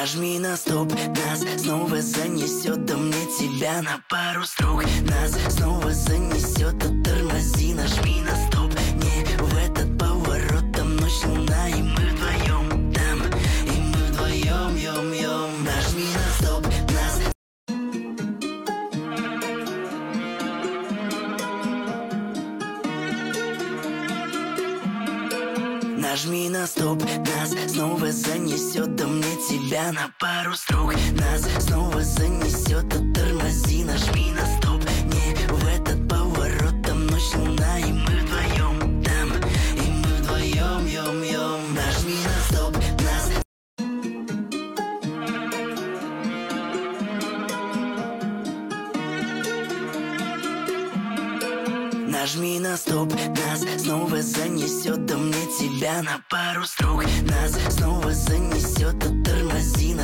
Нажми на стоп, нас снова занесет, да мне тебя на пару строк. Нас снова занесет, а тормози, нажми на стоп. Не в этот поворот, там ночь, луна, и мы вдвоем там, и мы вдвоем, ем-ем. Нажми на стоп, нас. Нажми на стоп, нас снова занесет, да мне тебя на пару строк. Нас снова занесет, а тормози, нажми на стоп. Не в этот поворот, там ночь, луна, и мы вдвоем там, и мы вдвоем, ем-ем. Нажми на стоп, нас. Нажми на стоп, нас снова занесет, да мне тебя на пару строк. Нас снова занесет, а тормози.